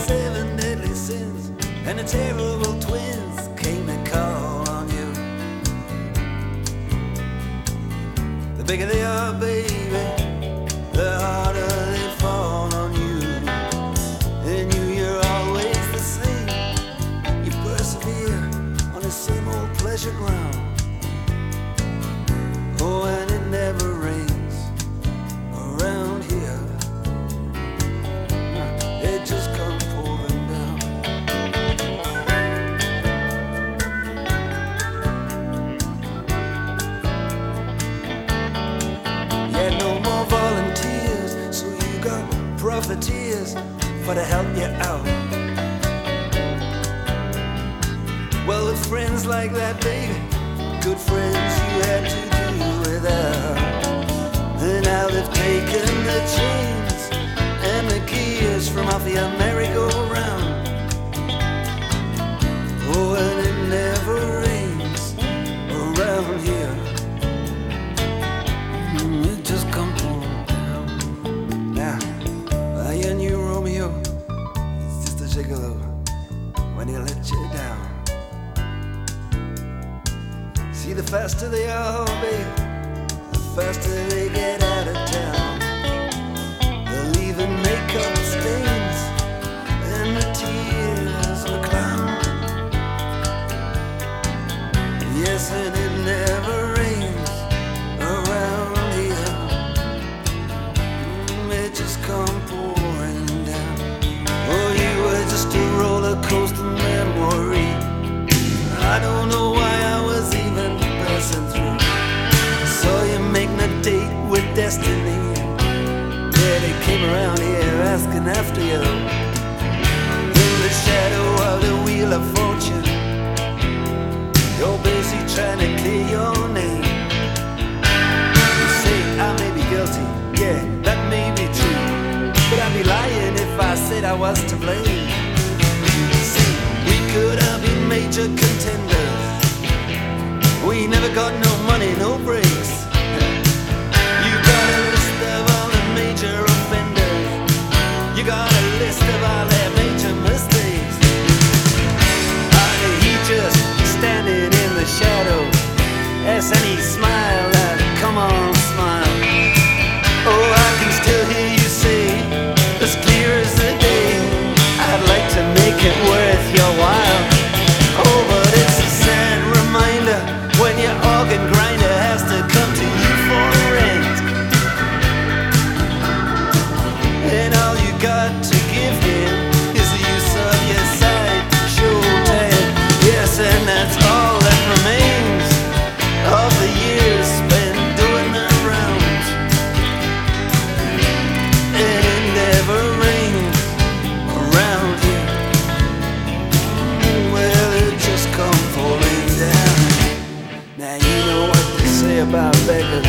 seven deadly sins, and the terrible twins came to call on you. The bigger they are, baby, the harder they fall on you. And you're always the same. You persevere on the same old pleasure ground. Oh, and it never rains around here. It just comes pouring down. Yeah, no more volunteers, so you got profiteers for to help you out. Well, with friends like that, baby, good friends you had to do without. And now they've taken the chains and the gears from off your merry-go-round. Oh, and it never rains around here. It just comes pouring down. Now, I knew Romeo, he's just a gigolo when he let you down. See, the faster they are, baby, the faster they get out of town. They'll even make up stains and the tears of a clown. Yes, and it never rains around here. It just come pouring down. Oh, you were just a roller coaster memory. I don't know why I was even passing through. Saw you making a date with destiny. Yeah, they came around here asking after you. In the shadow of the wheel of fortune, you're busy trying to clear your name. You say I may be guilty, yeah, that may be true, but I'd be lying if I said I was to blame. See, we could have been major contenders. We never got no money, no breaks. You got a list of all the major offenders. You got a list of all their major mistakes. And he just standing in the shadow. Yes, and he smiled at it. Come on, smile. Oh, I can still hear you say, as clear as the day, I'd like to make it worth your while. Oh, but it's a sad reminder when your organ grinder has to come to you for rent. And all you got to give him is the use of your side shoulder. Yes, and that's all that remains of the years spent doing the rounds. And it never rains around here. Well, it just come falling down. Now you know what they say about beggars.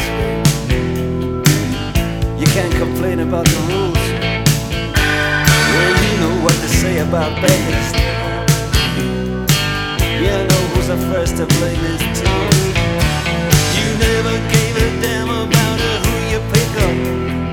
You can't complain about the rules. Well, you know what they say about beggars. You know who's the first to blame his tongue. You never gave a damn about who you pick up.